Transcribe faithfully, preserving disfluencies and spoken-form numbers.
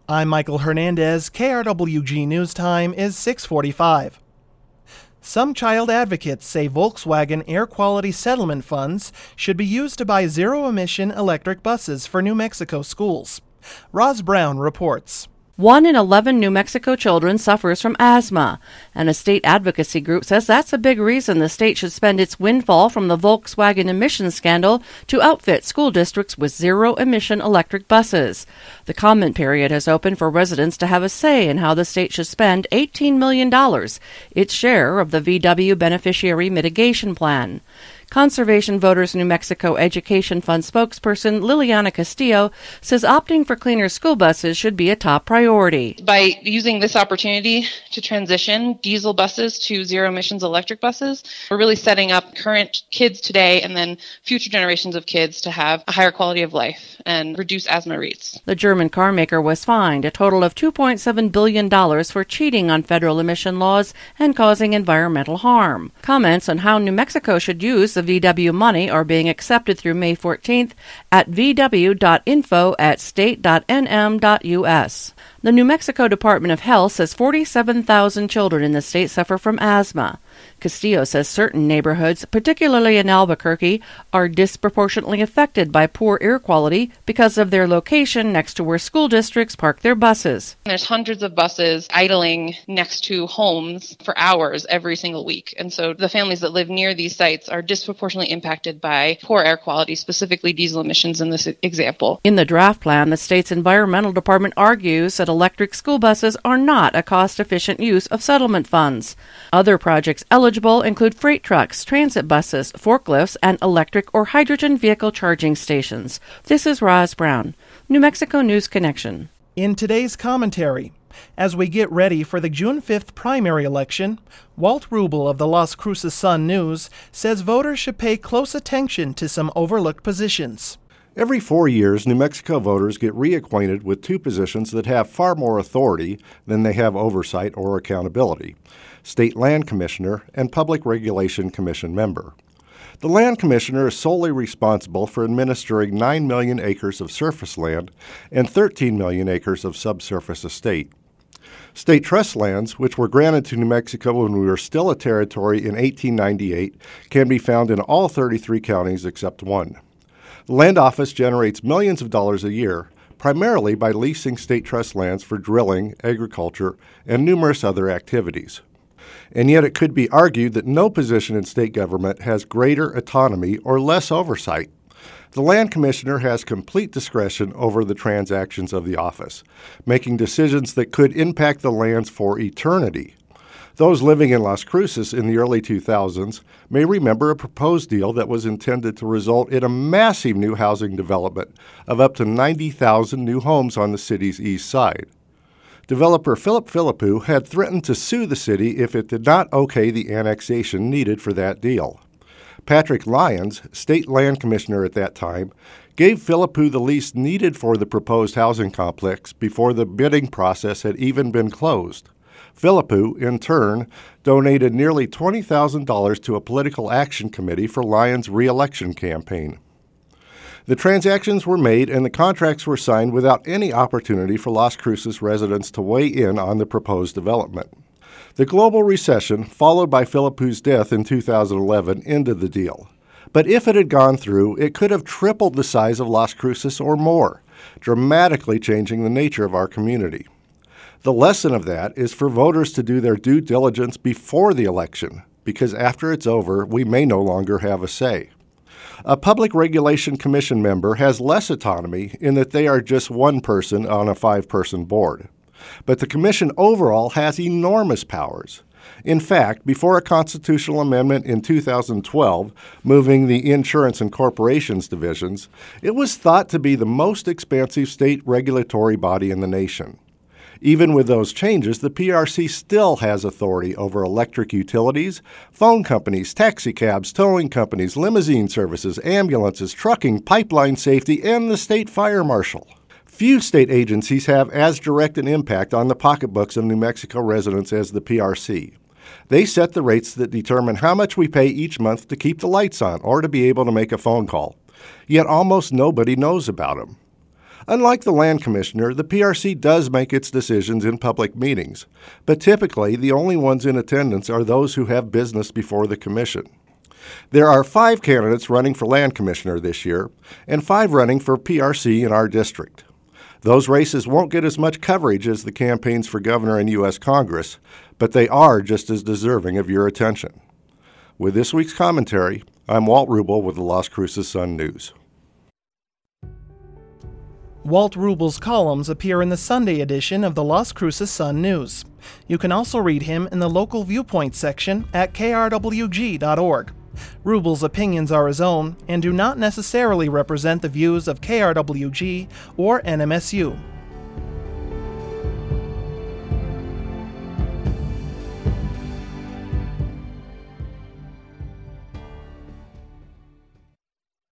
I'm Michael Hernandez. K R W G News Time is six forty-five. Some child advocates say Volkswagen air quality settlement funds should be used to buy zero-emission electric buses for New Mexico schools. Roz Brown reports. One in eleven New Mexico children suffers from asthma, and a state advocacy group says that's a big reason the state should spend its windfall from the Volkswagen emissions scandal to outfit school districts with zero-emission electric buses. The comment period has opened for residents to have a say in how the state should spend eighteen million dollars, its share of the V W Beneficiary Mitigation Plan. Conservation Voters New Mexico Education Fund spokesperson Liliana Castillo says opting for cleaner school buses should be a top priority. By using this opportunity to transition diesel buses to zero-emissions electric buses, we're really setting up current kids today and then future generations of kids to have a higher quality of life and reduce asthma rates. The German car maker was fined a total of two point seven billion dollars for cheating on federal emission laws and causing environmental harm. Comments on how New Mexico should use the V W money are being accepted through May fourteenth at v w dot info at state dot n m dot u s. The New Mexico Department of Health says forty-seven thousand children in the state suffer from asthma. Castillo says certain neighborhoods, particularly in Albuquerque, are disproportionately affected by poor air quality because of their location next to where school districts park their buses. There's hundreds of buses idling next to homes for hours every single week. And so the families that live near these sites are disproportionately impacted by poor air quality, specifically diesel emissions in this example. In the draft plan, the state's environmental department argues that electric school buses are not a cost-efficient use of settlement funds. Other projects eligible include freight trucks, transit buses, forklifts, and electric or hydrogen vehicle charging stations. This is Roz Brown, New Mexico News Connection. In today's commentary, as we get ready for the June fifth primary election, Walt Rubel of the Las Cruces Sun-News says voters should pay close attention to some overlooked positions. Every four years, New Mexico voters get reacquainted with two positions that have far more authority than they have oversight or accountability: State Land Commissioner and Public Regulation Commission member. The Land Commissioner is solely responsible for administering nine million acres of surface land and thirteen million acres of subsurface estate. State trust lands, which were granted to New Mexico when we were still a territory in eighteen ninety-eight, can be found in all thirty-three counties except one. The Land Office generates millions of dollars a year, primarily by leasing state trust lands for drilling, agriculture, and numerous other activities. And yet it could be argued that no position in state government has greater autonomy or less oversight. The Land Commissioner has complete discretion over the transactions of the office, making decisions that could impact the lands for eternity. Those living in Las Cruces in the early two thousands may remember a proposed deal that was intended to result in a massive new housing development of up to ninety thousand new homes on the city's east side. Developer Philip Philippou had threatened to sue the city if it did not okay the annexation needed for that deal. Patrick Lyons, state land commissioner at that time, gave Philippou the lease needed for the proposed housing complex before the bidding process had even been closed. Philippou, in turn, donated nearly twenty thousand dollars to a political action committee for Lyons' re-election campaign. The transactions were made and the contracts were signed without any opportunity for Las Cruces residents to weigh in on the proposed development. The global recession, followed by Philippou's death in two thousand eleven, ended the deal. But if it had gone through, it could have tripled the size of Las Cruces or more, dramatically changing the nature of our community. The lesson of that is for voters to do their due diligence before the election, because after it's over, we may no longer have a say. A Public Regulation Commission member has less autonomy in that they are just one person on a five-person board. But the commission overall has enormous powers. In fact, before a constitutional amendment in two thousand twelve, moving the Insurance and Corporations divisions, it was thought to be the most expansive state regulatory body in the nation. Even with those changes, the P R C still has authority over electric utilities, phone companies, taxicabs, towing companies, limousine services, ambulances, trucking, pipeline safety, and the state fire marshal. Few state agencies have as direct an impact on the pocketbooks of New Mexico residents as the P R C. They set the rates that determine how much we pay each month to keep the lights on or to be able to make a phone call. Yet almost nobody knows about them. Unlike the Land Commissioner, the P R C does make its decisions in public meetings, but typically the only ones in attendance are those who have business before the Commission. There are five candidates running for Land Commissioner this year, and five running for P R C in our district. Those races won't get as much coverage as the campaigns for governor and U S Congress, but they are just as deserving of your attention. With this week's commentary, I'm Walt Rubel with the Las Cruces Sun News. Walt Rubel's columns appear in the Sunday edition of the Las Cruces Sun News. You can also read him in the Local Viewpoint section at K R W G dot org. Rubel's opinions are his own and do not necessarily represent the views of K R W G or N M S U.